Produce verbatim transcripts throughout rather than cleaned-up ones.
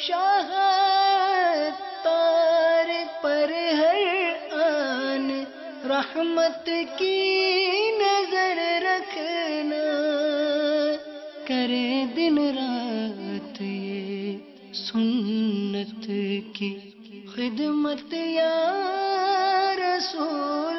شاہ تار پر ہر آن رحمت کی نظر رکھنا، کرے دن رات یہ سنت کی خدمت یا رسول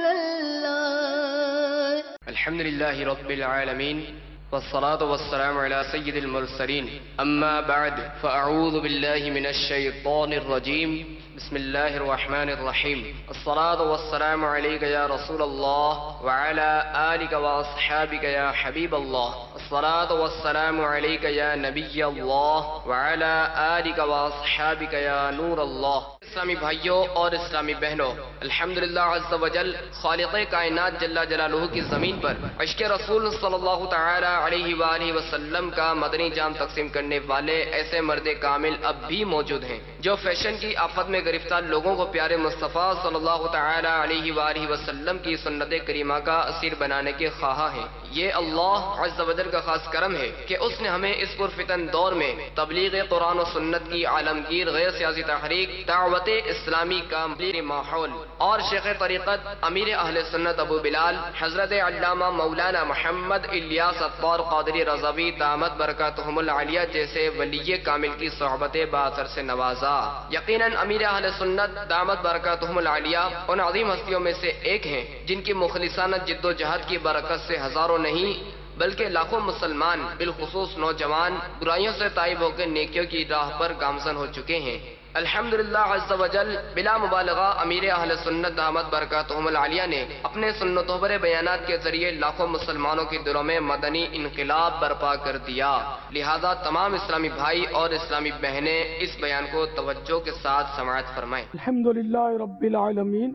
اللہ۔ الحمد للہ رب العالمین والصلاة والسلام على سید المرسلین، اما بعد فاعوذ باللہ من الشیطان الرجیم، بسم اللہ الرحمن الرحیم، الصلاة والسلام علیک یا رسول اللہ وعلى آلک واصحابک یا حبیب اللہ، الصلاة والسلام علیک یا نبی اللہ وعلى آلک واصحابک یا نور اللہ۔ اسلامی بھائیوں اور اسلامی بہنوں، الحمدللہ عز و جل خالق کائنات جل جلالہ کی زمین پر عشق رسول صلی اللہ تعالی علیہ وآلہ وسلم کا مدنی جام تقسیم کرنے والے ایسے مرد کامل اب بھی موجود ہیں جو فیشن کی آفت میں گرفتار لوگوں کو پیارے مصطفیٰ صلی اللہ تعالی علیہ وآلہ وسلم کی سنت کریمہ کا اسیر بنانے کے خواہاں ہیں۔ یہ اللہ عز و جل کا خاص کرم ہے کہ اس نے ہمیں اس پرفتن دور میں تبلیغ قرآن و سنت کی عالمگیر غیر سیاسی تحریک دعوت اسلامی کا مبلیغ ماحول اور شیخ طریقت امیر اہل سنت ابو بلال حضرت علامہ مولانا محمد الیاس اطوار قادری رضوی دامت برکاتہم العالیہ جیسے ولی کامل کی صحبت باثر سے نوازا۔ یقیناً امیر اہل سنت دامت برکاتہم العالیہ ان عظیم ہستیوں میں سے ایک ہیں جن کی مخلصانہ جد و جہد کی برکت سے ہزاروں نہیں بلکہ لاکھوں مسلمان بالخصوص نوجوان برائیوں سے تائب ہو کے نیکیوں کی راہ پر گامزن ہو چکے ہیں۔ الحمدللہ عز و جل بلا مبالغہ امیر اہل سنت دامت برکاتہم العالیہ نے اپنے سنتوں پر بیانات کے ذریعے لاکھوں مسلمانوں کے دلوں میں مدنی انقلاب برپا کر دیا۔ لہذا تمام اسلامی بھائی اور اسلامی بہنیں اس بیان کو توجہ کے ساتھ سماعت فرمائیں۔ الحمدللہ رب العالمین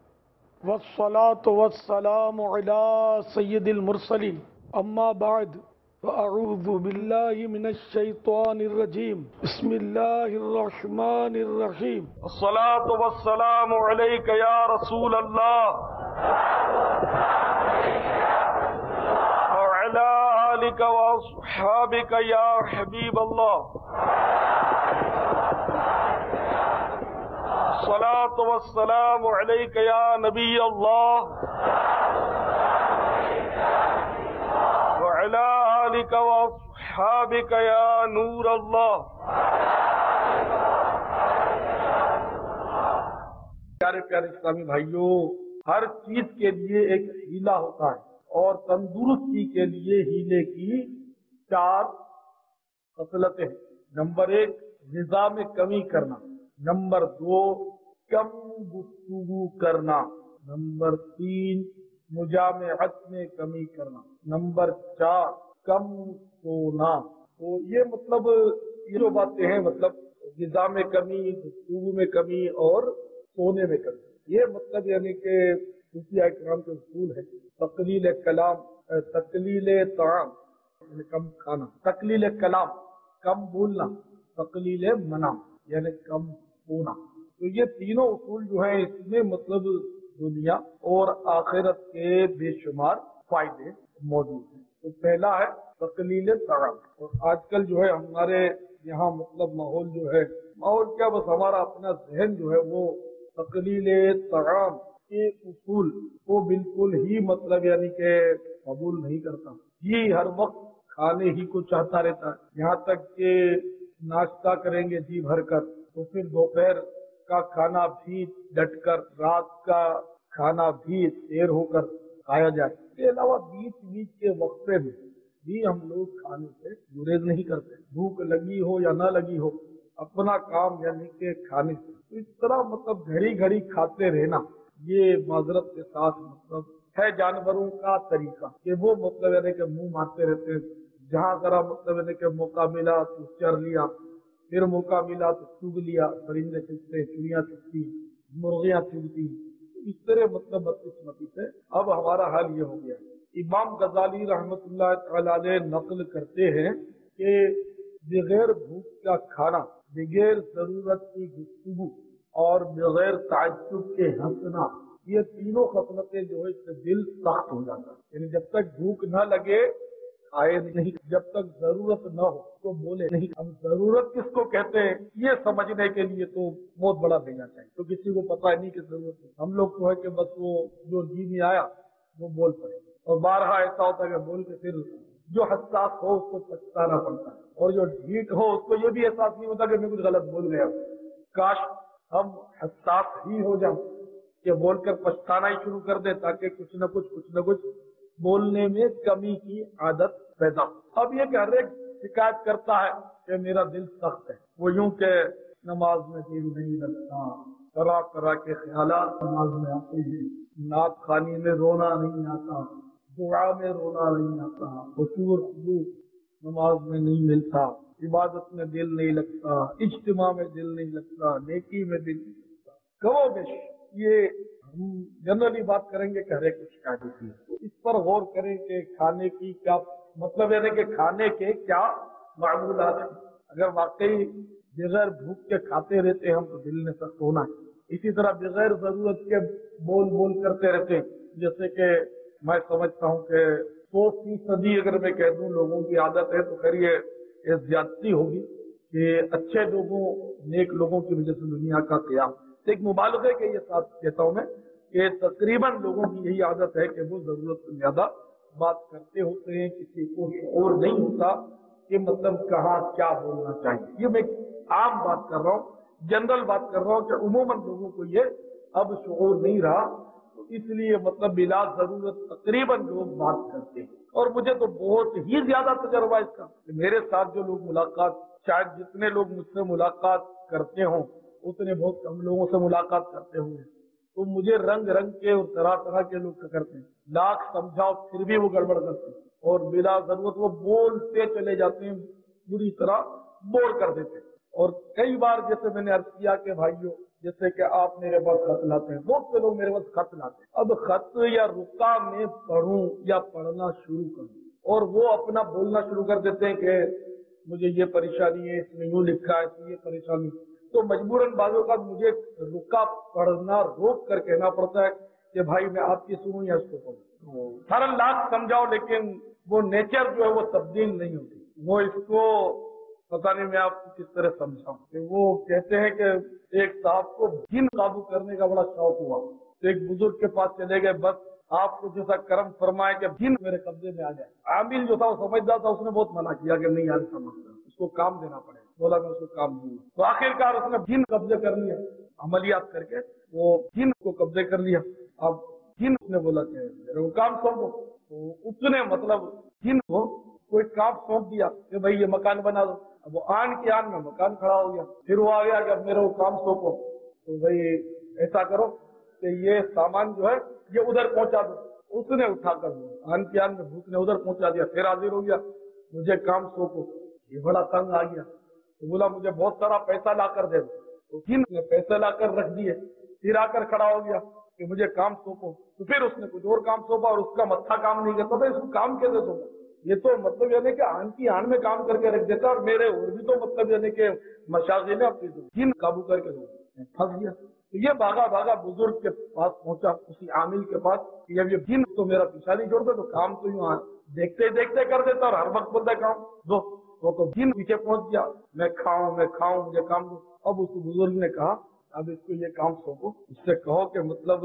والصلاة والسلام علی سید المرسلین، اما بعد فاعوذ باللہ من الشیطان الرجیم، بسم اللہ الرحمن الرحیم، الصلاة والسلام علیک یا رسول اللہ وعلی آلک واصحابک یا حبیب اللہ، الصلاة والسلام علیک یا نبی اللہ وعلی آلک واصحابک یا نور اللہ۔ پیارے پیارے اسلامی بھائیوں، ہر چیز کے لیے ایک ہیلا ہوتا ہے اور تندرستی کے لیے ہیلے کی چار خصلتیں ہیں۔ نمبر ایک، غذا میں کمی کرنا۔ نمبر دو، کم گفتگو کرنا۔ نمبر تین، مجامعت میں کمی کرنا۔ نمبر چار، کم سونا۔ تو یہ مطلب یہ جو باتیں ہیں، مطلب غذا میں کمی، گفتگو میں کمی اور سونے میں کمی، یہ مطلب یعنی کہ صوفیاء کرام کے اصول ہے۔ تقلیل کلام، تقلیل طعام یعنی کم کھانا، تقلیل کلام کم بولنا، تقلیل منام یعنی کم سونا۔ تو یہ تینوں اصول جو ہیں اس میں مطلب دنیا اور آخرت کے بے شمار فائدے موجود ہیں۔ تو پہلا ہے تقلیل طعام، اور آج کل جو ہے ہمارے یہاں مطلب ماحول جو ہے، ماحول کیا بس ہمارا اپنا ذہن جو ہے وہ تقلیل طعام کے اصول کو بالکل ہی مطلب یعنی کہ قبول نہیں کرتا، یہ ہر وقت کھانے ہی کو چاہتا رہتا ہے، یہاں تک کہ ناشتہ کریں گے جی بھر کر تو پھر دوپہر کا کھانا بھی ڈٹ کر، رات کا کھانا بھی دیر ہو کر کھایا جائے۔ اس کے علاوہ بیچ بیچ کے وقفے میں بھی ہم لوگ کھانے سے گریز نہیں کرتے، بھوک لگی ہو یا نہ لگی ہو، اپنا کام یعنی کہ کھانے سے۔ تو اس طرح مطلب گھڑی گھڑی کھاتے رہنا یہ معذرت کے ساتھ مطلب ہے جانوروں کا طریقہ کہ وہ مطلب یعنی کہ منہ مارتے رہتے ہیں، جہاں ذرا مطلب یعنی کہ موقع ملا تو چر لیا، پھر موقع ملا تو چگ لیا، پرندے چگتے، چڑیاں چگتی، مرغیاں چگتی، اس طرح مطلب بدقسمتی سے اب ہمارا حال یہ ہو گیا ہے۔ امام غزالی رحمت اللہ تعالی علیہ نقل کرتے ہیں کہ بغیر بھوک کا کھانا، بغیر ضرورت کی گفتگو اور بغیر تعجب کے ہنسنا، یہ تینوں خصلتیں جو ہے اس سے دل سخت ہو جاتا ہے، یعنی جب تک بھوک نہ لگے آئے نہیں، جب تک ضرورت نہ ہو تو بولے نہیں۔ ہم ضرورت کس کو کہتے ہیں یہ سمجھنے کے لیے تو بہت بڑا دینا چاہیے، تو کسی کو پتہ نہیں کہ ضرورت ہے۔ ہم لوگ تو ہے کہ بس وہ جو جی میں آیا وہ بول پڑے، اور بارہا ایسا ہوتا ہے کہ بول کے پھر جو حساس ہو اس کو پچھتانا پڑتا ہے، اور جو ڈھیٹ ہو اس کو یہ بھی احساس نہیں ہوتا کہ میں کچھ غلط بول گیا۔ کاش ہم حساس ہی ہو جائیں کہ بول کر پچھتانا ہی شروع کر دیں، تاکہ کچھ نہ کچھ کچھ نہ کچھ بولنے میں کمی کی عادت پیدا ہو۔ اب یہ کہ ہر ایک شکایت کرتا ہے کہ میرا دل سخت ہے، وہ یوں کہ نماز میں دل نہیں لگتا، طرح طرح کے خیالات نماز میں آتے ہیں، نعت خوانی میں رونا نہیں آتا، دعا میں رونا نہیں آتا، خشوع اور خضوع نماز میں نہیں ملتا، عبادت میں دل نہیں لگتا، اجتماع میں دل نہیں لگتا، نیکی میں دل نہیں لگتا۔ کہو بیش یہ ہم جنرلی بات کریں گے کہ ہر ایک شکایت ہوتی ہے، تو اس پر غور کریں کہ کھانے کی کیا مطلب ہے کہ کھانے کے کیا معمولات ہیں۔ اگر واقعی بغیر بھوک کے کھاتے رہتے ہم تو دل میں سخت ہونا ہے۔ اسی طرح بغیر ضرورت کے بول بول کرتے رہتے، جیسے کہ میں سمجھتا ہوں کہ سو فیصدی اگر میں کہہ دوں لوگوں کی عادت ہے تو خیر یہ زیادتی ہوگی کہ اچھے لوگوں نیک لوگوں کی وجہ سے دنیا کا قیام۔ ایک مبالغے کے یہ ساتھ کہتا ہوں میں کہ تقریباً لوگوں کی یہی عادت ہے کہ وہ ضرورت سے زیادہ بات کرتے ہوتے ہیں، کسی کو شعور نہیں ہوتا کہ مطلب کہاں کیا بولنا چاہیے۔ یہ میں عام بات کر رہا ہوں، جنرل بات کر رہا ہوں کہ عموماً لوگوں کو یہ اب شعور نہیں رہا، تو اس لیے مطلب بلا ضرورت تقریباً لوگ بات کرتے ہیں۔ اور مجھے تو بہت ہی زیادہ تجربہ اس کا کہ میرے ساتھ جو لوگ ملاقات، شاید جتنے لوگ مجھ سے ملاقات کرتے ہوں اتنے بہت کم لوگوں سے ملاقات کرتے ہوں گے، تو مجھے رنگ رنگ کے اور طرح طرح کے لوگ کرتے ہیں، لاکھ سمجھاؤ پھر بھی وہ گڑبڑ کرتے ہیں، اور بلا ضرورت وہ بولتے چلے جاتے ہیں، بری طرح بور کر دیتے ہیں۔ اور کئی بار جیسے میں نے عرض کیا کہ بھائیوں جیسے کہ آپ میرے پاس خط لاتے ہیں، بہت سے لوگ میرے پاس خط لاتے ہیں، اب خط یا رکا میں پڑھوں یا پڑھنا شروع کروں، اور وہ اپنا بولنا شروع کر دیتے ہیں کہ مجھے یہ پریشانی ہے، اس میں یوں لکھا ہے، اس میں یہ پریشانی، تو مجبوراً بعض اوقات مجھے رکا پڑھنا روک کر کہنا پڑتا ہے کہ بھائی میں آپ کی سنوں یا اس کو پڑھوں۔ سارا لاکھ سمجھاؤ لیکن وہ نیچر جو ہے وہ تبدیل نہیں ہوتی۔ وہ اس کو پتہ نہیں میں آپ کو کس طرح سمجھاؤں کہ وہ کہتے ہیں کہ ایک صاحب کو جن قابو کرنے کا بڑا شوق ہوا، تو ایک بزرگ کے پاس چلے گئے، بس آپ کو جیسا کرم فرمائے کہ جن میرے قبضے میں آ جائے۔ عامل جو تھا وہ سمجھدار تھا، اس نے بہت منع کیا کہ نہیں یار سمجھتا، اس کو کام دینا پڑے، بولا میں اس کو کام دوں گا۔ تو آخر کار اس نے جن قبضے کر لیا، عملیات کر کے وہ جن کو قبضے کر لیا۔ اب جن نے بولا کہ میرے کو کام سونپو، تو اس نے مطلب جن کو کوئی کام سونپ دیا کہ بھائی یہ مکان بنا دو۔ اب وہ آن کی آن میں مکان کھڑا ہو گیا، پھر وہ آ گیا کہ اب میرے کو کام سونپو، تو بھائی ایسا کرو کہ یہ سامان جو ہے یہ ادھر پہنچا دو۔ اس نے اٹھا کر آن کی آن میں بھوک نے ادھر پہنچا دیا، پھر حاضر ہو گیا مجھے کام سونپو۔ یہ بڑا تنگ آ گیا، تو بولا مجھے بہت سارا پیسہ لا کر دے دو، تو جن نے پیسے لا کر رکھ دیے، پھر آ کر کھڑا ہو گیا کہ مجھے کام سونپو، تو پھر اس نے کچھ اور کام سونپا اور اس کا متھا کام نہیں کرتا تھا، اس کو کام کیسے سونپا؟ یہ تو مطلب یعنی کہ آن کی آن میں کام کر کے رکھ دیتا، اور میرے اور بھی تو مطلب یعنی کہ مشاغل نے اپنی جن قابو کر کے پھنس گیا۔ تو یہ بھاگا بھاگا بزرگ کے پاس پہنچا، اسی عامل کے پاس، کہ اب یہ جن تو میرا پیچھا نہیں چھوڑتا، تو کام تو یوں دیکھتے دیکھتے کر دیتا اور ہر وقت بولتا ہے کام دو۔ تو جن پیچھے پہنچ گیا، میں کھاؤں میں کھاؤں مجھے کام دو۔ اب اس بزرگ نے کہا اب اس کو یہ کام سونپو، اس سے کہو کہ مطلب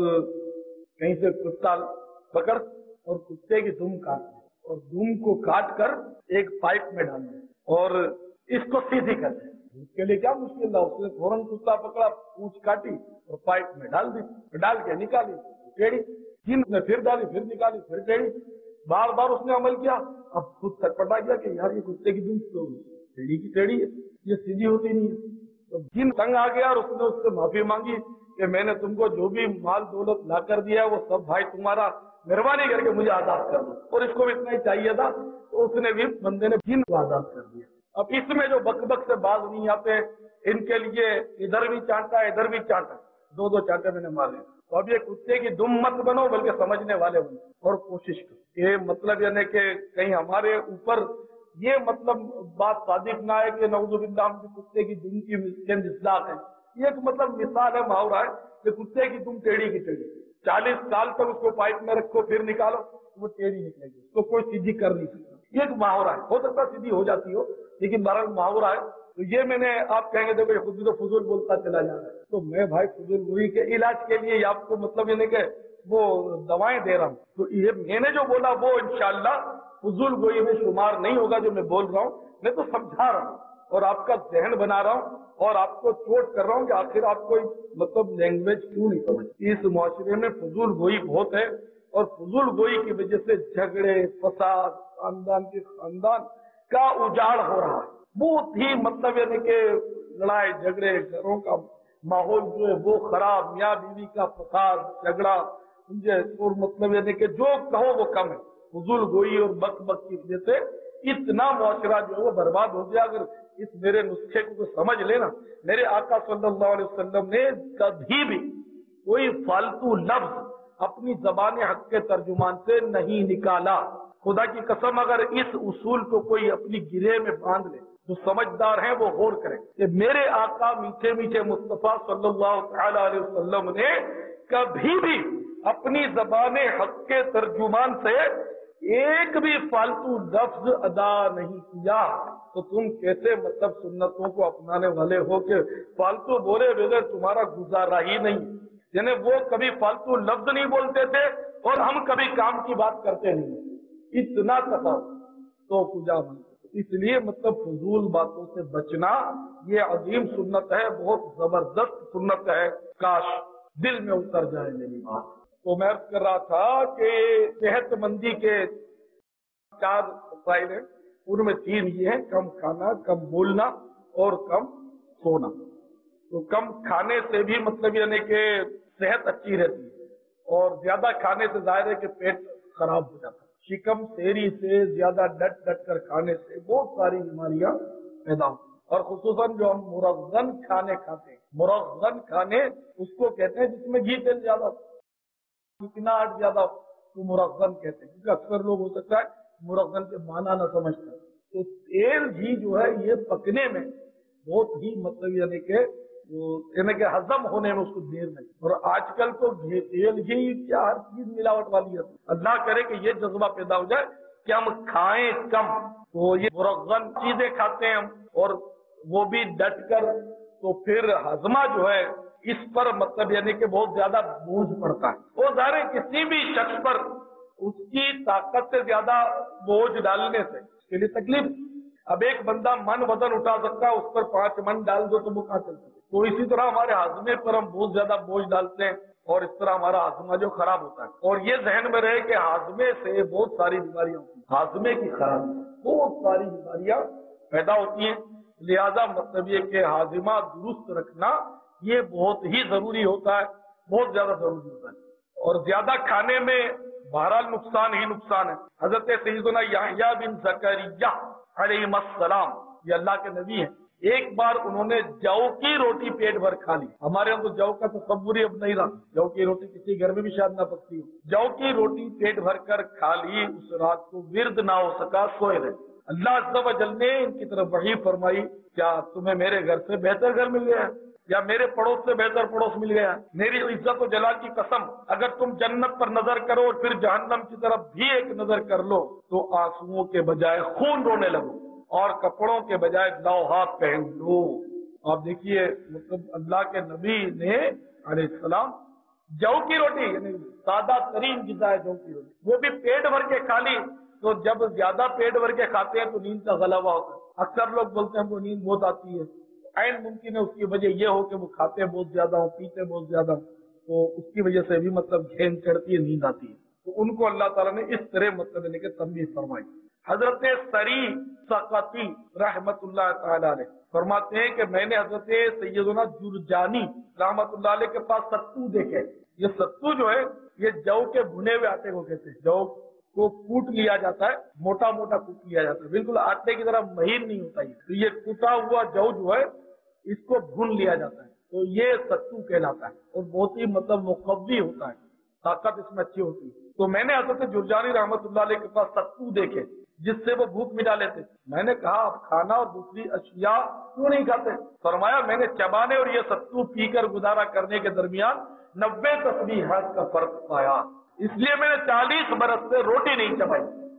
کہیں سے کتا پکڑ اور کتے کی دم کاٹ دے، اور دم کو کاٹ کر ایک پائپ میں ڈال دے اور اس کو سیدھی کر دے۔ اس کے لیے کیا مشکل تھا، اس نے فوراً کتا پکڑا، پونچھ کاٹی اور پائپ میں ڈال دی، ڈال کے نکالی ٹیڑھی، جن نے پھر ڈالی، پھر نکالی، پھر ٹیڑھی، بار بار اس نے عمل کیا۔ اب خود سٹپٹا گیا کہ یار یہ کتے کی دم تو ٹیڑھی کی ٹیڑھی ہے، یہ سیدھی ہوتی نہیں ہے۔ تو جن تنگ آ گیا اور اس نے اس سے معافی مانگی کہ میں نے تم کو جو بھی مال دولت لا کر دیا ہے وہ سب بھائی تمہارا، مہربانی کر کے مجھے آزاد کر دو، اور اس کو بھی اتنا ہی چاہیے تھا، تو اس نے بھی بندے نے جن کو آزاد کر دیا۔ اب اس میں جو بک بک سے باز نہیں آتے، ان کے لیے ادھر بھی چانٹا ہے ادھر بھی چانٹا، دو دو چانٹے میں نے مارے۔ تو اب یہ کتے کی دم مت بنو بلکہ سمجھنے والے بنو، اور کوشش کرو کہ مطلب یعنی کہ کہیں ہمارے اوپر یہ مطلب بات صادق نہ ہے کہ نعوذ باللہ ہم کتے کی دم کی مصداق ہے۔ یہ ایک مطلب مثال ہے، محاورہ ہے کہ کتے کی دم ٹیڑھی کی ٹیڑھی، چالیس سال تک اس کو پائپ میں رکھو پھر نکالو وہ ٹیڑھی نکلے گی، اس کو کوئی سیدھی کر نہیں سکتا۔ یہ ایک محاورہ ہے، ہو سکتا سیدھی ہو جاتی ہو لیکن بہرحال محاورہ ہے. تو یہ میں نے آپ کہیں گے دیکھو یہ خود بھی تو فضول بولتا چلا جا رہا ہے، تو میں بھائی فضول گوئی کے علاج کے لیے آپ کو مطلب یہ نہیں کہ وہ دوائیں دے رہا ہوں. تو یہ میں نے جو بولا وہ انشاءاللہ فضول گوئی میں شمار نہیں ہوگا جو میں بول رہا ہوں. میں تو سمجھا رہا ہوں اور آپ کا ذہن بنا رہا ہوں اور آپ کو چوٹ کر رہا ہوں کہ آخر آپ کو مطلب لینگویج کیوں نہیں سمجھ. اس معاشرے میں فضول گوئی بہت ہے اور فضول گوئی کی وجہ سے جھگڑے فساد خاندان کے خاندان کا اجاڑ ہو رہا ہے. بہت ہی مطلب یعنی کہ لڑائی جھگڑے گھروں کا ماحول جو ہے وہ خراب، میاں بیوی کا فساد جھگڑا اور مطلب یعنی کہ جو کہو وہ کم ہے. فضول گوئی اور بک بک کی وجہ سے اتنا معاشرہ جو ہے وہ برباد ہو گیا. اگر اس میرے نسخے کو سمجھ لینا، میرے آقا صلی اللہ علیہ وسلم نے کبھی بھی کوئی فالتو لفظ اپنی زبان حق کے ترجمان سے نہیں نکالا. خدا کی قسم اگر اس اصول کو کوئی اپنی گرے میں باندھ لے، جو سمجھدار ہیں وہ غور کریں کہ میرے آقا میٹھے میٹھے مصطفیٰ صلی اللہ تعالی علیہ وسلم نے کبھی بھی اپنی زبان حق کے ترجمان سے ایک بھی فالتو لفظ ادا نہیں کیا. تو تم کیسے مطلب سنتوں کو اپنانے والے ہو کہ فالتو بولے بغیر تمہارا گزارا ہی نہیں. یعنی وہ کبھی فالتو لفظ نہیں بولتے تھے اور ہم کبھی کام کی بات کرتے نہیں. اتنا تفاوت تو کجا بن. اس لیے مطلب فضول باتوں سے بچنا یہ عظیم سنت ہے، بہت زبردست سنت ہے. کاش دل میں اتر جائے میری بات. تو میں عرض کر رہا تھا کہ صحت مندی کے چار مسائل ہیں، ان میں تین یہ ہیں: کم کھانا، کم بولنا اور کم سونا. تو کم کھانے سے بھی مطلب یعنی کہ صحت اچھی رہتی ہے اور زیادہ کھانے سے ظاہر ہے کہ پیٹ خراب ہو جاتا ہے. شکم سیری سے زیادہ ڈٹ ڈٹ کر کھانے سے بہت ساری بیماریاں پیدا ہوتی ہیں. اور خصوصاً جو ہم مرغن کھانے کھاتے ہیں، مرغن کھانے اس کو کہتے ہیں جس میں گھی تیل زیادہ ہو، چکناہٹ زیادہ ہو تو مرغن کہتے ہیں. کیونکہ اکثر لوگ ہو سکتا ہے مرغن کے معنی نہ سمجھتا. تو تیل گھی جو ہے یہ پکنے میں بہت ہی مطلب یعنی کہ یعنی کہ ہضم ہونے میں اس کو دیر نہیں. اور آج کل تو تیل گھی کیا ہر چیز ملاوٹ والی ہے. اللہ کرے کہ یہ جذبہ پیدا ہو جائے کہ ہم کھائیں کم. تو یہ مرغن چیزیں کھاتے ہیں ہم اور وہ بھی ڈٹ کر، تو پھر ہضمہ جو ہے اس پر مطلب یعنی کہ بہت زیادہ بوجھ پڑتا ہے. وہ ظاہر ہے کسی بھی شخص پر اس کی طاقت سے زیادہ بوجھ ڈالنے سے اس کے لیے تکلیف. اب ایک بندہ من وزن اٹھا سکتا ہے، اس پر پانچ من ڈال دو تو وہ کہاں چل سکتا. تو اسی طرح ہمارے ہاضمے پر ہم بہت زیادہ بوجھ ڈالتے ہیں اور اس طرح ہمارا ہاضمہ جو خراب ہوتا ہے. اور یہ ذہن میں رہے کہ ہاضمے سے بہت ساری بیماریاں ہوتی ہیں، ہاضمے کی خرابی بہت ساری بیماریاں پیدا ہوتی ہیں. لہذا مطلب یہ کہ ہاضمہ درست رکھنا یہ بہت ہی ضروری ہوتا ہے، بہت زیادہ ضروری ہوتا ہے. اور زیادہ کھانے میں بہرحال نقصان ہی نقصان ہے. حضرت سیدنا یحییٰ بن زکریا علیہ السلام یہ اللہ کے نبی ہیں. ایک بار انہوں نے جو کی روٹی پیٹ بھر کھا لی. ہمارے یہاں تو جو کا تصور ہی اب نہیں رہا، جو کی روٹی کسی گھر میں بھی شاید نہ پکتی ہو. جو کی روٹی پیٹ بھر کر کھا لی، اس رات کو ورد نہ ہو سکا، سوئے رہے. اللہ عز و جل نے ان کی طرف وحی فرمائی، کیا تمہیں میرے گھر سے بہتر گھر مل گیا یا میرے پڑوس سے بہتر پڑوس مل گیا؟ میری عزت و جلال کی قسم، اگر تم جنت پر نظر کرو اور پھر جہنم کی طرف بھی ایک نظر کر لو تو آنسوؤں کے بجائے خون رونے لگو اور کپڑوں کے بجائے لوہات پہن لو. آپ دیکھیے مطلب اللہ کے نبی نے علیہ السلام جو کی روٹی یعنی سادہ ترین غذا ہے جو کی روٹی، وہ بھی پیٹ بھر کے کھا لی. تو جب زیادہ پیٹ بھر کے کھاتے ہیں تو نیند کا غلبہ ہوتا ہے. اکثر لوگ بولتے ہیں ہم کو نیند بہت آتی ہے. عین ممکن ہے اس کی وجہ یہ ہو کہ وہ کھاتے بہت زیادہ ہوں، پیتے بہت زیادہ ہوں، تو اس کی وجہ سے بھی مطلب گھین چڑھتی ہے، نیند آتی ہے. تو ان کو اللہ تعالیٰ نے اس طرح مطلب لے کے تنبیہ فرمائی. حضرت سری سقطی رحمت اللہ تعالی علیہ فرماتے ہیں کہ میں نے حضرت سیدنا جرجانی رحمت اللہ علیہ کے پاس ستو دیکھے. یہ ستو جو ہے یہ جو کے بھنے ہوئے آٹے کو کہتے ہیں. جو کو کوٹ لیا جاتا ہے، موٹا موٹا کوٹ لیا جاتا ہے، بالکل آٹے کی طرح مہین نہیں ہوتا. یہ تو یہ کوٹا ہوا جو جو ہے اس کو بھون لیا جاتا ہے، تو یہ ستو کہلاتا ہے اور بہت ہی مطلب مقوی ہوتا ہے، طاقت اس میں اچھی ہوتی ہے. تو میں نے حضرت جرجانی رحمت اللہ علیہ کے پاس ستو دیکھے جس سے وہ بھوک مٹا لیتے. میں نے کہا آپ کھانا اور دوسری اشیاء کیوں نہیں کھاتے؟ فرمایا میں نے چبانے اور یہ ستو پی کر گزارا کرنے کے درمیان نبے تسبیحات کا فرق پایا، اس لیے میں نے چالیس برس سے روٹی نہیں چبائی.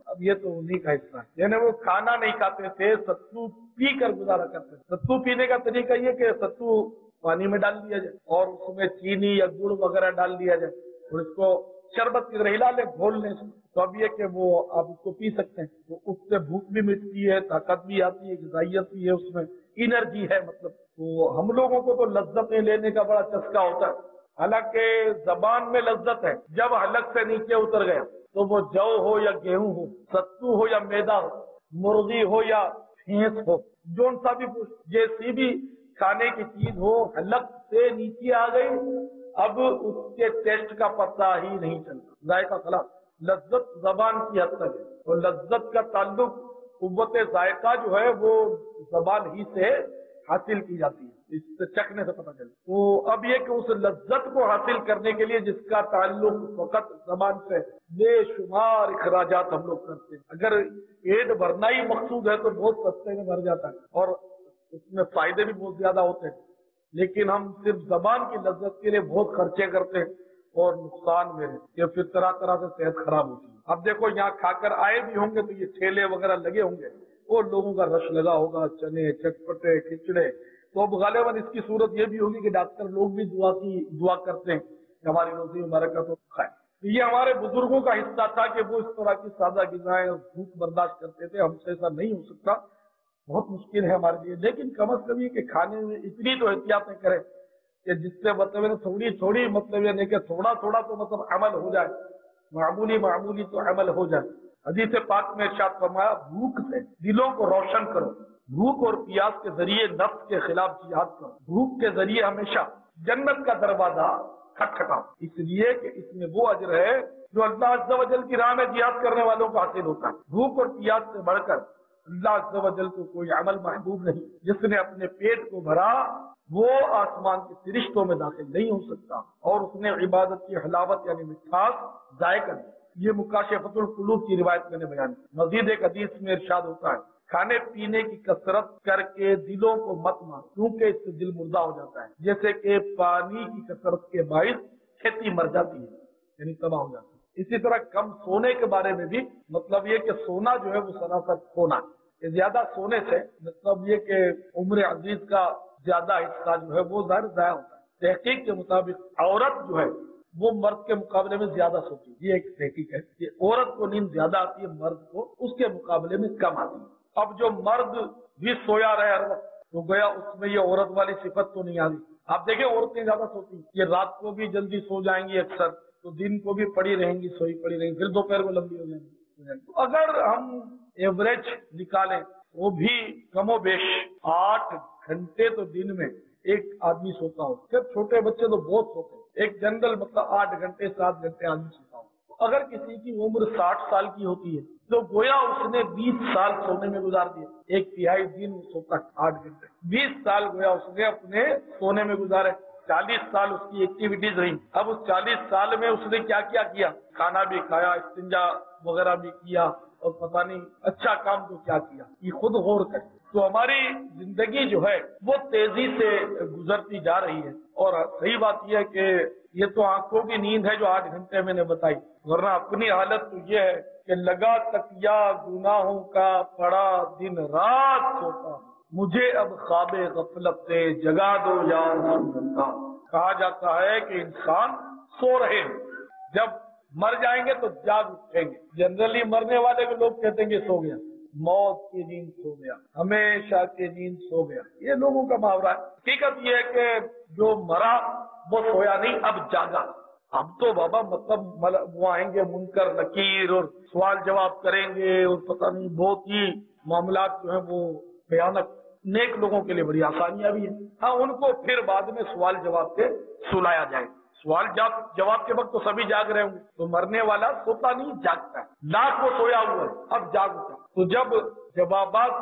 اب یہ تو انہیں کا حصہ ہے، یعنی وہ کھانا نہیں کھاتے تھے، ستو پی کر گزارا کرتے تھے۔ ستو پینے کا طریقہ یہ کہ ستو پانی میں ڈال دیا جائے اور اس میں چینی یا گڑ وغیرہ ڈال دیا جائے اور اس کو شربت کی طرح ہلا لیں گھولنے سے، تو اب یہ کہ وہ آپ اس کو پی سکتے ہیں، تو اس سے بھوک بھی مٹتی ہے، طاقت بھی آتی ہے، غذائیت بھی ہے، اس میں انرجی ہے۔ مطلب تو ہم لوگوں کو تو لذتیں لینے کا بڑا چسکا ہوتا ہے، حالانکہ زبان میں لذت ہے، جب حلق سے نیچے اتر گیا تو وہ جو ہو یا گیہوں ہو، ستو ہو یا میدا ہو، مرغی ہو یا بھینس ہو، جون سا بھی جیسی بھی کھانے کی چیز ہو، حلق سے نیچے آ گئی، اب اس کے ٹیسٹ کا پتہ ہی نہیں چلتا، ذائقہ خلاص۔ لذت زبان کی حد تک ہے، اور لذت کا تعلق قوت ذائقہ جو ہے وہ زبان ہی سے حاصل کی جاتی ہے، اس سے چکھنے سے پتہ چلتا۔ تو اب یہ کہ اس لذت کو حاصل کرنے کے لیے جس کا تعلق فقط زبان سے، بے شمار اخراجات ہم لوگ کرتے ہیں۔ اگر پیٹ بھرنا ہی مقصود ہے تو بہت سستے میں بھر جاتا ہے اور اس میں فائدے بھی بہت زیادہ ہوتے ہیں، لیکن ہم صرف زبان کی لذت کے لیے بہت خرچے کرتے ہیں اور نقصان میں ہے کہ پھر طرح طرح سے صحت خراب ہوتی ہے۔ اب دیکھو یہاں کھا کر آئے بھی ہوں گے تو یہ ٹھیلے وغیرہ لگے ہوں گے اور لوگوں کا رش لگا ہوگا، چنے چٹپٹے کھچڑے، تو اب غالباً اس کی صورت یہ بھی ہوگی کہ ڈاکٹر لوگ بھی دعا کی دعا کرتے ہیں کہ ہماری روزی مبارک تو کھائیں۔ یہ ہمارے بزرگوں کا حصہ تھا کہ وہ اس طرح کی سادہ غذائیں اور بھوک برداشت کرتے تھے، ہم سے ایسا نہیں ہو سکتا، بہت مشکل ہے ہمارے لیے، لیکن کم از کم یہ کہ کھانے میں اتنی تو احتیاطیں کریں کہ جس سے مطلب تھوڑی تھوڑی مطلب یہ نہیں کہ تھوڑا تھوڑا تو مطلب عمل ہو جائے، معمولی معمولی تو عمل ہو جائے۔ حدیث پاک میں ارشاد فرمایا بھوک سے دلوں کو روشن کرو، بھوک اور پیاس کے ذریعے نفس کے خلاف جہاد کرو، بھوک کے ذریعے ہمیشہ جنت کا دروازہ کھٹکھٹاؤ، اس لیے کہ اس میں وہ اجر ہے جو اللہ عز و جل کی راہ میں جہاد کرنے والوں کو حاصل ہوتا ہے۔ بھوک اور پیاس سے بڑھ کر اللہ عز و جل کو کوئی عمل محبوب نہیں، جس نے اپنے پیٹ کو بھرا وہ آسمان کے فرشتوں میں داخل نہیں ہو سکتا، اور اس نے عبادت کی حلاوت یعنی مٹھاس ضائع کر دی۔ یہ مکاشفۃ القلوب کی روایت میں نے بیان کی۔ مزید ایک حدیث میں ارشاد ہوتا ہے کھانے پینے کی کثرت کر کے دلوں کو مت مار، کیونکہ اس سے دل مردہ ہو جاتا ہے، جیسے کہ پانی کی کثرت کے باعث کھیتی مر جاتی ہے، یعنی تباہ ہو جاتی ہے۔ اسی طرح کم سونے کے بارے میں بھی مطلب یہ کہ سونا جو ہے وہ سراسر کھونا ہے، زیادہ سونے سے مطلب یہ کہ عمر عزیز کا زیادہ حصہ جو ہے وہ ظاہر ضائع ہوتا ہے۔ تحقیق کے مطابق عورت جو ہے وہ مرد کے مقابلے میں زیادہ سوتی ہے، یہ ایک تحقیق ہے کہ عورت کو نیند زیادہ آتی ہے، مرد کو اس کے مقابلے میں کم آتی ہے۔ اب جو مرد بھی سویا رہے ہر وقت تو گویا اس میں یہ عورت والی صفت تو نہیں آ رہی۔ آپ دیکھیں عورتیں زیادہ سوتی ہیں، یہ رات کو بھی جلدی سو جائیں گی اکثر، تو دن کو بھی پڑی رہیں گی، سوئی پڑی رہیں گی، پھر دوپہر کو لمبی ہو جائیں گی۔ تو اگر ہم ایوریج نکالیں وہ بھی کم و بیش آٹھ گھنٹے تو دن میں ایک آدمی سوتا ہو، پھر چھوٹے بچے تو بہت سوتے ہیں، ایک جنرل مطلب آٹھ گھنٹے سات گھنٹے آدمی سوتا ہو۔ اگر کسی کی عمر ساٹھ سال کی ہوتی ہے تو گویا اس نے بیس سال سونے میں گزار دیے، ایک تہائی دن سوتا ہے آٹھ گھنٹے، بیس سال گویا اس نے اپنے سونے میں گزارے، چالیس سال اس کی ایکٹیویٹیز رہی۔ اب اس چالیس سال میں اس نے کیا کیا کیا، کھانا بھی کھایا، استنجا وغیرہ بھی کیا، اور پتہ نہیں اچھا کام تو کیا کیا، یہ خود غور کرے۔ تو ہماری زندگی جو ہے وہ تیزی سے گزرتی جا رہی ہے، اور صحیح بات یہ ہے کہ یہ تو آنکھوں کی نیند ہے جو آٹھ گھنٹے میں نے بتائی، ورنہ اپنی حالت تو یہ ہے کہ لگا تکیا گناہوں کا پڑا دن رات سوتا، مجھے اب خواب غفلت سے جگا دو یا رسول اللہ۔ کہا جاتا ہے کہ انسان سو رہے ہیں، جب مر جائیں گے تو جاگ اٹھیں گے۔ جنرلی مرنے والے کو لوگ کہتے ہیں کہ سو گیا، موت کی نیند سو گیا، ہمیشہ کی نیند سو گیا، یہ لوگوں کا محاورہ ہے۔ حقیقت یہ ہے کہ جو مرا وہ سویا نہیں، اب جاگا۔ اب تو بابا مطلب وہ آئیں گے منکر نکیر اور سوال جواب کریں گے، اور پتہ نہیں بہت ہی معاملات جو ہیں وہ بھیانک۔ نیک لوگوں کے لیے بڑی آسانیاں بھی ہیں، ہاں ان کو پھر بعد میں سوال جواب کے سلایا جائے۔ سوال جواب کے وقت تو سبھی جاگ رہے ہوں گے، تو مرنے والا سوتا نہیں جاگتا ہے، لاکھ وہ سویا ہوا ہے اب جاگ اٹھا۔ تو جب جوابات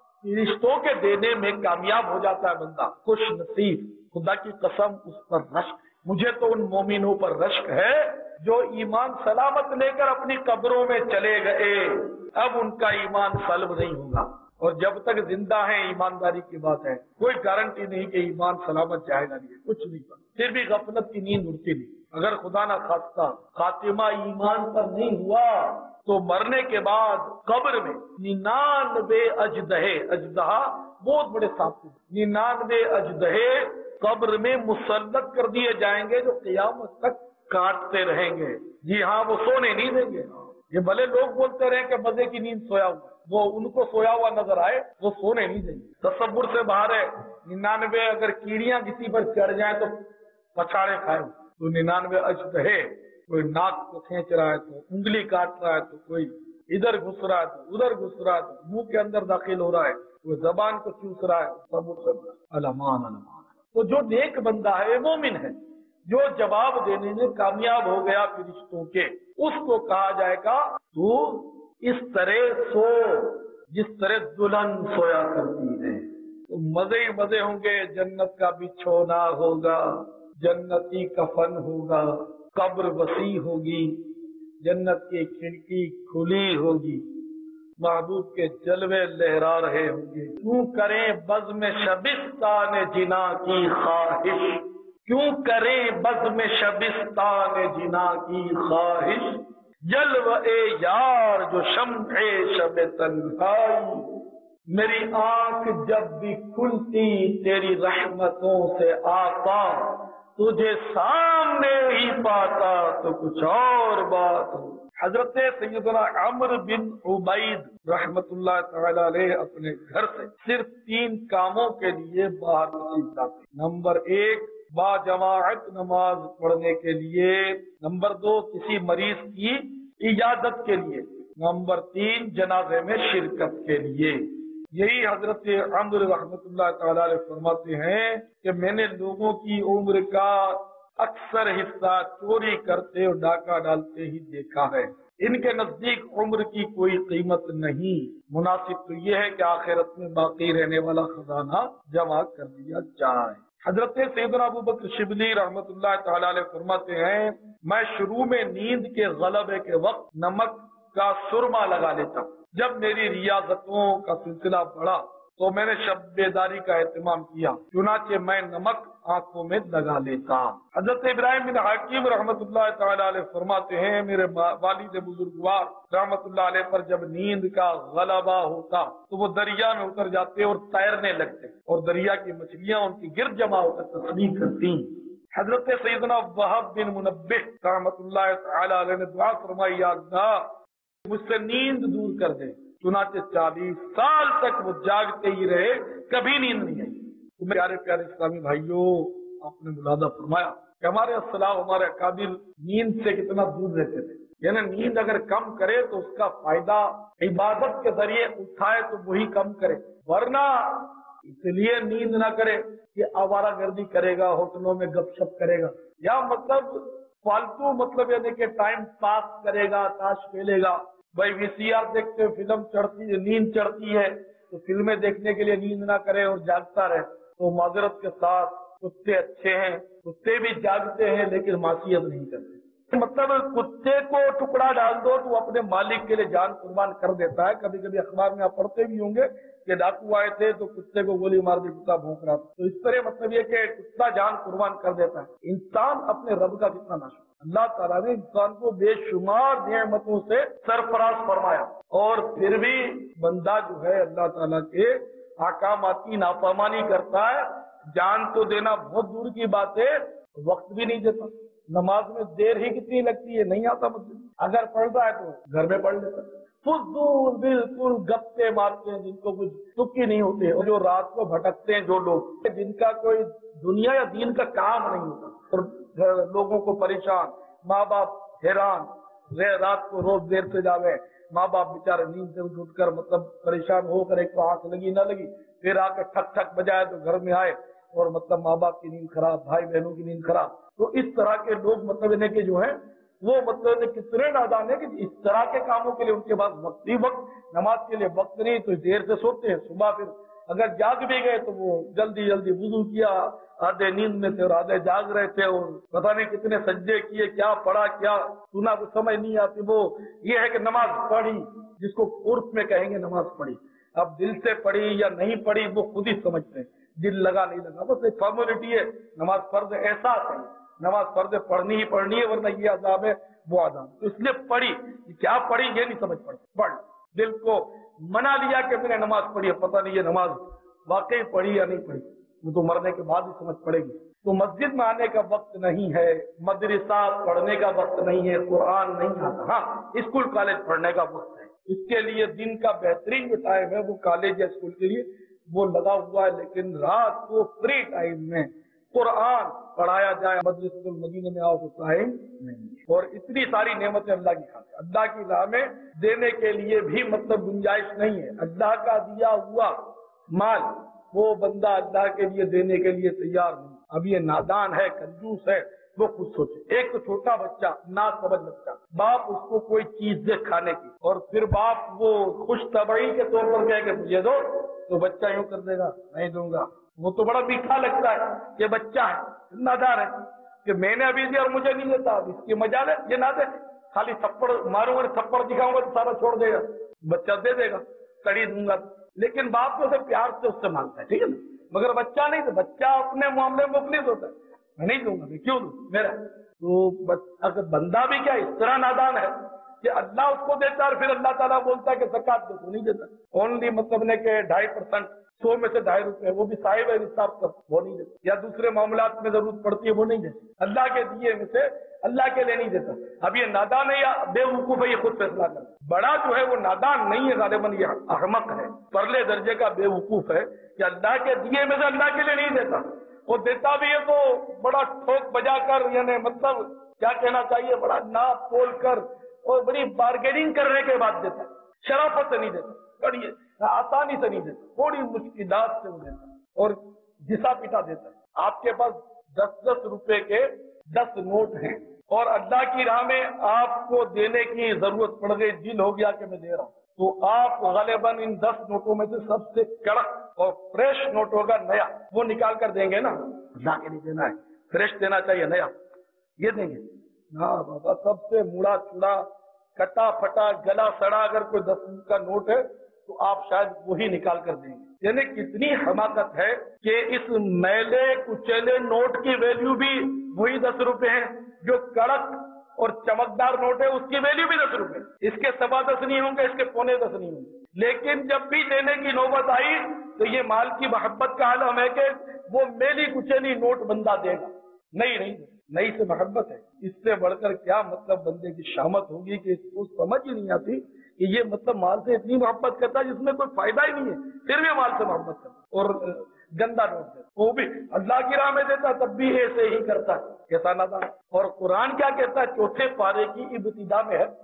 رشتوں کے دینے میں کامیاب ہو جاتا ہے بندہ، خوش نصیب، خدا کی قسم اس پر رشک، مجھے تو ان مومنوں پر رشک ہے جو ایمان سلامت لے کر اپنی قبروں میں چلے گئے، اب ان کا ایمان سلب نہیں ہوگا، اور جب تک زندہ ہیں ایمانداری کی بات ہے، کوئی گارنٹی نہیں کہ ایمان سلامت جائے گا، نہیں کچھ نہیں پتا، پھر بھی غفلت کی نیند اڑتی نہیں۔ اگر خدا نہ خواستہ خاتمہ ایمان پر نہیں ہوا تو مرنے کے بعد قبر میں ننانوے اجدہے، اجدہا بہت بڑے سانپ، ننانوے اجدہے قبر میں مسلط کر دیے جائیں گے جو قیامت تک کاٹتے رہیں گے۔ جی ہاں، وہ سونے نہیں دیں گے۔ یہ بھلے لوگ بولتے رہے کہ مزے کی نیند سویا ہوا، وہ ان کو سویا ہوا نظر آئے، وہ سونے نہیں دیں گے۔ تصور سے باہر ہے، ننانوے اگر کیڑیاں کسی پر چڑھ جائیں تو پچھاڑے کھائیں، تو ننانوے اجدہے، کوئی ناک کو کھینچ رہا ہے تو انگلی کاٹ رہا ہے، تو کوئی ادھر گھس رہا ہے تو ادھر گھس رہا ہے، تو منہ کے اندر داخل ہو رہا ہے، کوئی زبان کو چوس رہا ہے، سب علمان علمان۔ تو جو نیک بندہ ہے مومن ہے، جو جواب دینے میں کامیاب ہو گیا فرشتوں کے، اس کو کہا جائے گا تو اس طرح سو جس طرح دلہن سویا کرتی ہے۔ تو مزے ہی مزے ہوں گے، جنت کا بچھونا ہوگا، جنتی کفن ہوگا، قبر وسیع ہوگی، جنت کی کھڑکی کھلی ہوگی، محبوب کے جلوے لہرا رہے ہوں گے۔ کیوں کریں بزم شبستان جنا کی خواہش، کیوں کریں بزم شبستان جنا کی خواہش، جلوہ یار جو شمع شب تنہائی، میری آنکھ جب بھی کھلتی تیری رحمتوں سے آتا، تجھے سامنے ہی پاتا تو کچھ اور بات ہو۔ حضرت سیدنا عمرو بن عبید رحمت اللہ تعالی علیہ اپنے گھر سے صرف تین کاموں کے لیے باہر تشریف لاتے۔ نمبر ایک، با جماعت نماز پڑھنے کے لیے، نمبر دو، کسی مریض کی عیادت کے لیے، نمبر تین، جنازے میں شرکت کے لیے۔ یہی حضرت عمرو رحمت اللہ تعالی علیہ فرماتے ہیں کہ میں نے لوگوں کی عمر کا اکثر حصہ چوری کرتے اور ڈاکہ ڈالتے ہی دیکھا ہے۔ ان کے نزدیک عمر کی کوئی قیمت نہیں، مناسب تو یہ ہے کہ آخرت میں باقی رہنے والا خزانہ جمع کر دیا جائے۔ حضرت سیدنا ابو بکر شبلی رحمت اللہ تعالی علیہ فرماتے ہیں، میں شروع میں نیند کے غلبے کے وقت نمک کا سرما لگا لیتا ہوں۔ جب میری ریاضتوں کا سلسلہ بڑھا تو میں نے شب بیداری کا اہتمام کیا، چنانچہ میں نمک آنکھوں میں لگا لیتا۔ حضرت ابراہیم بن حکیم رحمت اللہ تعالی علیہ فرماتے ہیں، میرے والد بزرگوار رحمت اللہ علیہ پر جب نیند کا غلبہ ہوتا تو وہ دریا میں اتر جاتے اور تیرنے لگتے، اور دریا کی مچھلیاں ان کی گرد جمع ہو کر تسبیح کرتی۔ حضرت سیدنا وہب بن منبہ رحمت اللہ تعالی علیہ نے دعا فرمائی، یا اللہ مجھ سے نیند دور کر دے، چنانچہ چالیس سال تک وہ جاگتے ہی رہے، کبھی نیند نہیں آئی۔ تو پیارے پیارے اسلامی بھائیوں، آپ نے ملاحظہ فرمایا کہ ہمارے السلام ہمارے اکابر نیند سے کتنا دور رہتے تھے، یعنی نیند اگر کم کرے تو اس کا فائدہ عبادت کے ذریعے اٹھائے تو وہی کم کرے، ورنہ اس لیے نیند نہ کرے کہ آوارہ گردی کرے گا، ہوٹلوں میں گپ شپ کرے گا، یا مطلب فالتو مطلب یعنی کہ ٹائم پاس کرے گا، تاش کھیلے گا۔ بھائی وی سی آر دیکھتے فلم چڑھتی، نیند چڑھتی ہے تو فلمیں دیکھنے کے لیے نیند نہ کرے اور جاگتا رہے، تو معذرت کے ساتھ کتے اچھے ہیں، کتے بھی جاگتے ہیں لیکن معصیت نہیں کرتے۔ مطلب کتے کو ٹکڑا ڈال دو تو اپنے مالک کے لیے جان قربان کر دیتا ہے۔ کبھی کبھی اخبار میں آپ پڑھتے بھی ہوں گے کہ ڈاکو آئے تھے تو کتے کو گولی مار دی، کتا بھونک رہا تھا۔ تو اس طرح مطلب یہ کہ کتا جان قربان کر دیتا ہے۔ انسان اپنے رب کا کتنا ناشکر، اللہ تعالیٰ نے انسان کو بے شمار نعمتوں سے سرفراز فرمایا، اور پھر بھی بندہ جو ہے اللہ تعالیٰ کے احکامات کی نافرمانی کرتا ہے۔ جان تو دینا بہت دور کی بات ہے، وقت بھی نہیں دیتا۔ نماز میں دیر ہی کتنی لگتی ہے، نہیں آتا مسجد، اگر پڑھتا ہے تو گھر میں پڑھ لیتا۔ فضول بالکل گپے مارتے ہیں جن کو کچھ تکی نہیں ہوتے، اور جو رات کو بھٹکتے ہیں جو لوگ، جن کا کوئی دنیا یا دین کا کام نہیں ہوتا، اور لوگوں کو پریشان، ماں باپ حیران، رات کو روز دیر سے جاوے، ماں باپ بیچارے نیند سے اٹھ کر مطلب پریشان ہو کر ایک تو آنکھ لگی نہ لگی، پھر آ کے ٹھک ٹھک بجائے تو گھر میں آئے اور مطلب ماں باپ کی نیند خراب، بھائی بہنوں کی نیند خراب۔ تو اس طرح کے لوگ مطلب انہیں کہ جو ہیں وہ مطلب کتنے نادان ہیں کہ اس طرح کے کاموں کے لیے ان کے پاس وقت ہی وقت، نماز کے لیے وقت نہیں، تو دیر سے سوتے ہیں۔ صبح پھر اگر جاگ بھی گئے تو وہ جلدی جلدی وضو کیا، آدھے نیند میں تھے اور آدھے جاگ رہے تھے، اور پتہ نہیں کتنے سجدے کیے، کیا پڑھا کیا سنا کچھ سمجھ نہیں آتی۔ وہ یہ ہے کہ نماز پڑھی، جس کو عرف میں کہیں گے نماز پڑھی، اب دل سے پڑھی یا نہیں پڑھی وہ خود ہی سمجھتے ہیں، دل لگا نہیں لگا، بس ایک فارمیلٹی ہے، نماز فرض ہے، احساس ہے، नमाज फर्ज पढ़नी ही पढ़नी है, वरना ये अजाब है वो अजाब। तो इसलिए पढ़ी, क्या पढ़ी ये नहीं समझ पड़ती, पढ़ दिल को मना लिया कि मैंने नमाज पढ़ी है, पता नहीं ये नमाज वाकई पढ़ी या नहीं पढ़ी, वो तो मरने के बाद ही समझ पड़ेगी। तो मस्जिद में आने का वक्त नहीं है, मदरसा पढ़ने का वक्त नहीं है, कुरान नहीं आता, हाँ स्कूल कॉलेज पढ़ने का वक्त है। इसके लिए दिन का बेहतरीन जो टाइम है वो कॉलेज या स्कूल के लिए वो लगा हुआ है, लेकिन रात को फ्री टाइम में कुरान पढ़ाया जाए, मदरसे मदीने में आओ तो टाइम नहीं। और इतनी सारी नेमतें अल्लाह की खाते, अल्लाह की राह में देने के लिए भी मतलब गुंजाइश नहीं है। अल्लाह का दिया हुआ माल वो बंदा अल्लाह के लिए देने के लिए तैयार नहीं। अब ये नादान है, कंजूस है, वो खुद सोचे। एक तो छोटा बच्चा, ना समझ बच्चा, बाप उसको कोई चीज दे खाने की, और फिर बाप वो खुश तबई के तौर पर कहे कि मुझे दो, तो बच्चा यूं कर देगा, नहीं दूंगा। वो तो बड़ा मीठा लगता है कि बच्चा है, नादान है कि मैंने अभी दिया और मुझे नहीं देता, अब इसकी मजा ले, ये ना दे, खाली थप्पड़ मारूंगा, थप्पड़ दिखाऊंगा तो सारा छोड़ देगा, बच्चा दे देगा, कड़ी दूंगा। लेकिन बाप तो उसे प्यार से उससे मांगता है, ठीक है ना, मगर बच्चा नहीं, तो बच्चा अपने मामले में मुखलिस होता है, मैं नहीं दूंगा, मैं क्यों दूं मेरा। तो अगर बंदा भी क्या इस तरह नादान है कि अल्लाह उसको देता है और फिर अल्लाह ताला बोलता है कि ज़कात दो, तो नहीं देता। ओनली मतलब ने के ढाई परसेंट सौ में से ढाई रुपए, वो भी साहिब है निसाब पर, वो नहीं देता। या दूसरे मामलात में जरूरत पड़ती है वो नहीं देता, अल्लाह के दिए में से अल्लाह के लिए नहीं देता। अब ये नादान है या बेवकूफ है, ये खुद फैसला कर। बड़ा जो है वो नादान नहीं है, गालिबन ये अहमक है, परले दर्जे का बेवकूफ है कि अल्लाह के दिए में से अल्लाह के लिए नहीं देता। वो देता भी है तो बड़ा ठोक बजा कर, यानी मतलब क्या कहना चाहिए, बड़ा नाप तोल कर और बड़ी बार्गेनिंग करने के बाद देता है, शराफत से नहीं देता, बड़ी आसानी से नहीं देता, थोड़ी मुश्किलात से देता और घिसा पिटा देता है। आपके पास दस दस रुपए के दस नोट हैं और अल्लाह की राह में आपको देने की जरूरत पड़ गई, दिल हो गया कि मैं दे रहा हूं, तो आप गालिबन इन दस नोटों में से सबसे कड़क और फ्रेश नोट होगा नया, वो निकाल कर देंगे ना। अल्लाह के लिए देना है, फ्रेश देना चाहिए, नया ये देंगे ना बाबा। सबसे मुड़ा चुड़ा कटा फटा गला सड़ा अगर कोई दस का नोट है तो आप शायद वही निकाल कर देंगे। यानी कितनी हमाकत है कि इस मैले कुचले नोट की वैल्यू भी वही दस रुपए है, जो कड़क और चमकदार नोट है उसकी वैल्यू भी दस रुपए, इसके सवा दस नहीं होंगे, इसके पौने दस नहीं होंगे। लेकिन जब भी देने की नौबत आई तो ये माल की मोहब्बत का आलम है कि वो मेली कुचली नोट बंदा देगा, नहीं नहीं नहीं से मोहब्बत है। इससे बढ़कर क्या मतलब बंदे की शामत होगी कि इसको समझ ही नहीं आती कि ये मतलब माल से इतनी मोहब्बत करता है जिसमें कोई फायदा ही नहीं है, फिर भी माल से मोहब्बत करता और गंदा नोट देता, वो भी अल्लाह की राह में देता तब भी ऐसे ही करता है, कैसा नादान। और कुरान क्या कहता है, चौथे पारे की इब्तिदा में है,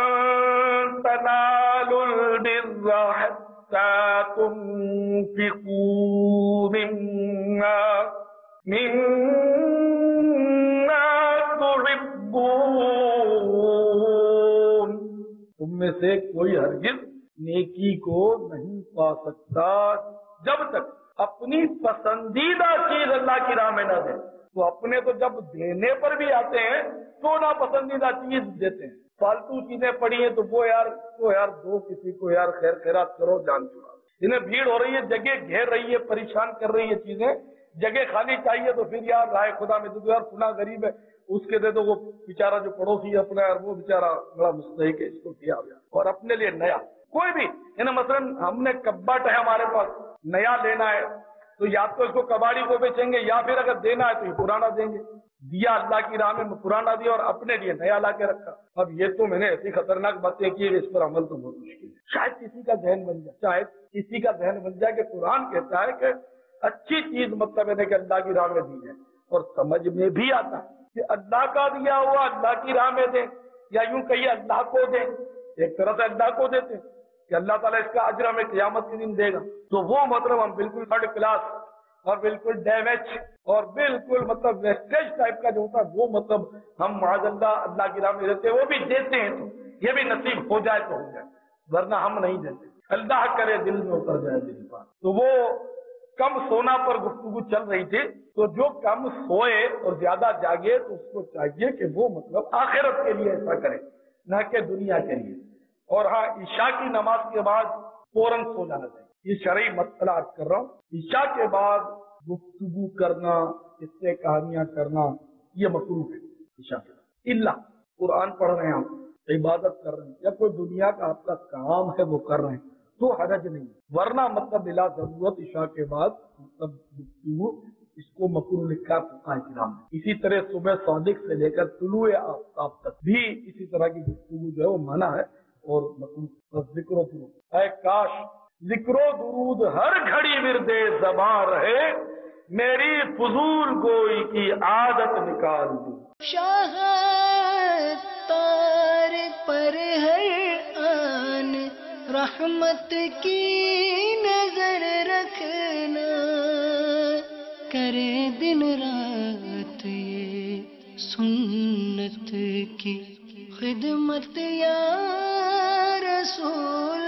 तनालुल बिर्रा हत्ता तुनफिकू मिम्मा मिम्मा तुहिब्बून, तुम में से कोई हरगिज नेकी को नहीं पा सकता जब तक अपनी पसंदीदा चीज अल्लाह की राह में न दे। तो अपने तो जब देने पर भी आते हैं तो ना पसंदीदा चीज देते हैं, फालतू चीजें पड़ी हैं तो वो यार तो यार दो किसी को, यार खैर खैरात करो, जान छुड़ा। इन्हें भीड़ हो रही है, जगह घेर रही है, परेशान कर रही है चीजें, जगह खाली चाहिए तो फिर यार राय खुदा में दे दो, यार सुना गरीब है उसके दे दो, वो बेचारा जो पड़ोसी है अपना यार वो बेचारा बड़ा मुस्तहिक है, इसको दिया गया। और अपने लिए नया कोई भी, इन्हें मसलन हमने कब्बट है हमारे पास, नया लेना है तो या तो इसको कबाड़ी को बेचेंगे या फिर अगर देना है तो ये पुराना देंगे। दिया अल्लाह की राह में पुराना दिया और अपने लिए नया ला के रखा। अब ये तो मैंने ऐसी खतरनाक बातें की, इस पर अमल तो बहुत मुश्किल है। शायद किसी का जहन बन जाए, शायद किसी का जहन बन जाए कि कुरान कहता है कि अच्छी चीज मतलब है कि अल्लाह की राह में दी जाए, और समझ में भी आता है कि अल्लाह का दिया हुआ अल्लाह की राह में दें, या यूं कहिए अल्लाह को दें। एक तरह से अल्लाह को देते हैं कि अल्लाह ताला इसका अजर हमें क़यामत के दिन देगा, तो वो मतलब हम बिल्कुल थर्ड क्लास और बिल्कुल डैमेज और बिल्कुल मतलब वेस्टेज टाइप का जो होता है वो मतलब हम माज़अल्लाह अल्लाह की राह में देते हैं, वो भी देते हैं तो ये भी नसीब हो जाए तो हो जाए, वरना हम नहीं देते। अल्लाह करे दिल में उतर जाए दिल पर। तो वो कम सोना पर गुफ्तगू चल रही थी, तो जो कम सोए और ज्यादा जागे तो उसको चाहिए कि वो मतलब आखिरत के लिए ऐसा करे, न कि दुनिया के लिए। और हाँ, ईशा की नमाज के बाद फौरन सो जाना चाहिए, ये शरई मसला अर्ज कर रहा हूँ। ईशा के बाद गुफ्तगू करना, इससे कहानियां करना, یہ مکروہ ہے عشاء کے بعد۔ الا قرآن پڑھ رہے ہیں آپ، عبادت کر رہے ہیں، یا کوئی دنیا کا آپ کا کام ہے وہ کر رہے ہیں تو حرج نہیں، ورنہ مطلب بلا ضرورت عشاء کے بعد مطلب گفتگو اس کو مکروہ لکھا فقہاء کرام نے۔ اسی طرح صبح صادق سے لے کر طلوع آفتاب تک بھی اسی طرح کی گفتگو جو ہے وہ منع ہے اور مکروہ۔ ذکر و درود، اے کاش ذکر و درود ہر گھڑی ورد زباں رہے، میری فضول گوئی کی عادت نکال دوں۔ شاہ تار پر ہر آن رحمت کی نظر رکھنا، کرے دن رات یہ سنت کی خدمت یا رسول